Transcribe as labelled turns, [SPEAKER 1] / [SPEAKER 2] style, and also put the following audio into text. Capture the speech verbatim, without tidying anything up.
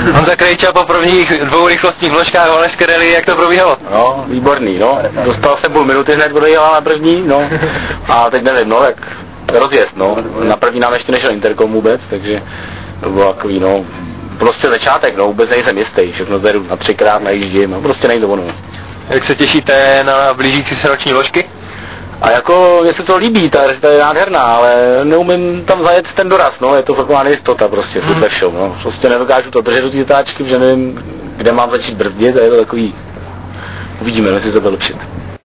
[SPEAKER 1] Honza Krejča po prvních dvou rychlostních vložkách Valašské rally, jak to probíhalo?
[SPEAKER 2] No, výborný, no. Dostal jsem půl minuty hned, odejela na první, no. A teď nevím, no, jak rozjezd, no. Na první nám ještě nešel interkom vůbec, takže to bylo takový, no, prostě začátek, no, vůbec nejsem jistý, všechno zvedu na třikrát najíždím, no, prostě nejde ono.
[SPEAKER 1] Jak se těšíte na blížící se roční vložky?
[SPEAKER 2] A jako, mně se to líbí, ta, ta je nádherná, ale neumím tam zajet ten doraz, no, je to taková nejistota prostě, furt ve všem, no. Prostě nedokážu to držet do té zatáčky, protože nevím, kde mám začít brzdit a je to takový, uvidíme, jestli to vylepšit.